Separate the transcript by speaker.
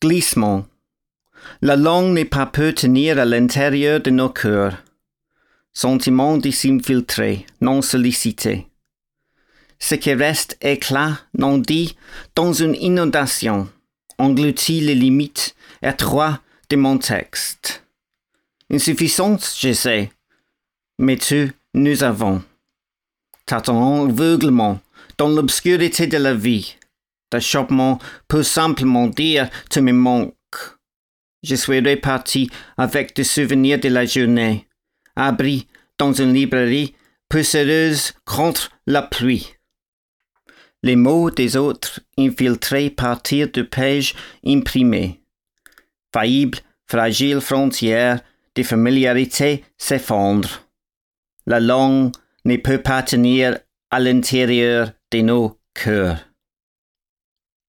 Speaker 1: Glissement. La langue n'est pas peu tenir à l'intérieur de nos cœurs. Sentiment de s'infiltrer, non sollicité. Ce qui reste éclat, non dit, dans une inondation, engloutit les limites étroites de mon texte. Insuffisance, je sais, mais nous avons. Tâtonnant aveuglement dans l'obscurité de la vie, d'achoppement peut simplement dire tu me manques. Je suis reparti avec des souvenirs de la journée, abri dans une librairie poussiéreuse contre la pluie. Les mots des autres infiltrés partirent de pages imprimées. Faillible, fragile frontière de familiarité s'effondre. La langue ne peut pas tenir à l'intérieur de nos cœurs.